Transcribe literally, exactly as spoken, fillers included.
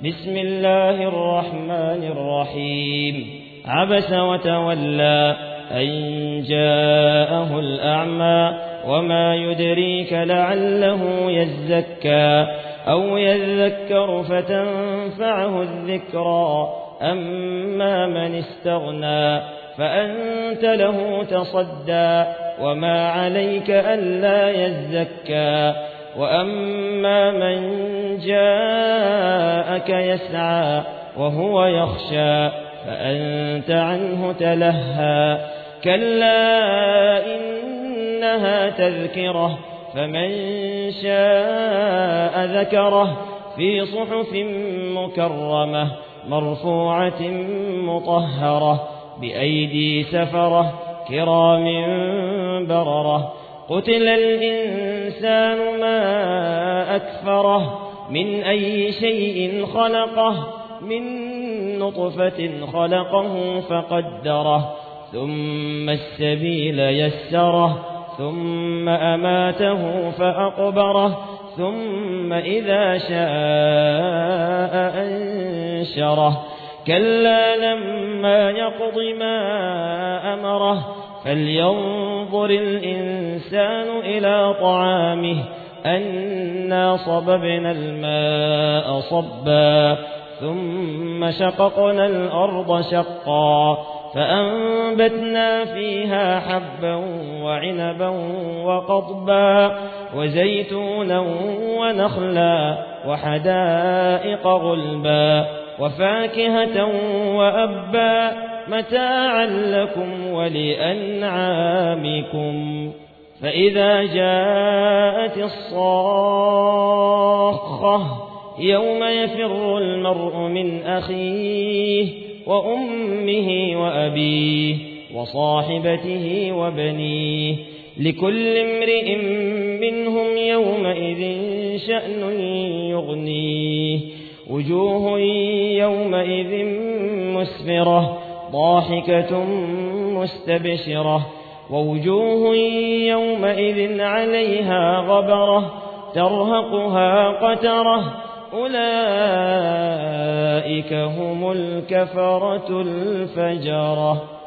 بسم الله الرحمن الرحيم عبس وتولى أن جاءه الأعمى وما يدريك لعله يزكى أو يذكر فتنفعه الذكرى أما من استغنى فأنت له تصدى وما عليك ألا يزكى وأما من جاءك يسعى وهو يخشى فأنت عنه تلهى كلا إنها تذكرة فمن شاء ذكره في صحف مكرمة مرفوعة مطهرة بأيدي سفرة كرام بررة قتل الإنسان ما أكفره من أي شيء خلقه من نطفة خلقه فقدره ثم السبيل يسره ثم أماته فأقبره ثم إذا شاء أنشره كلا لما يقض ما أمره فلينظر الإنسان إلى طعامه أنا صببنا الماء صبا ثم شققنا الأرض شقا فأنبتنا فيها حبا وعنبا وقضبا وزيتونا ونخلا وحدائق غلبا وفاكهة وأبا متاعا لكم ولأنعامكم فإذا جاءت الصاخة يوم يفر المرء من أخيه وأمه وأبيه وصاحبته وبنيه لكل امرئ منهم يومئذ شأن يغنيه وجوه يومئذ مسفرة ضاحكة مستبشرة ووجوه يومئذ عليها غبرة ترهقها قترة أولئك هم الكفرة الفجرة.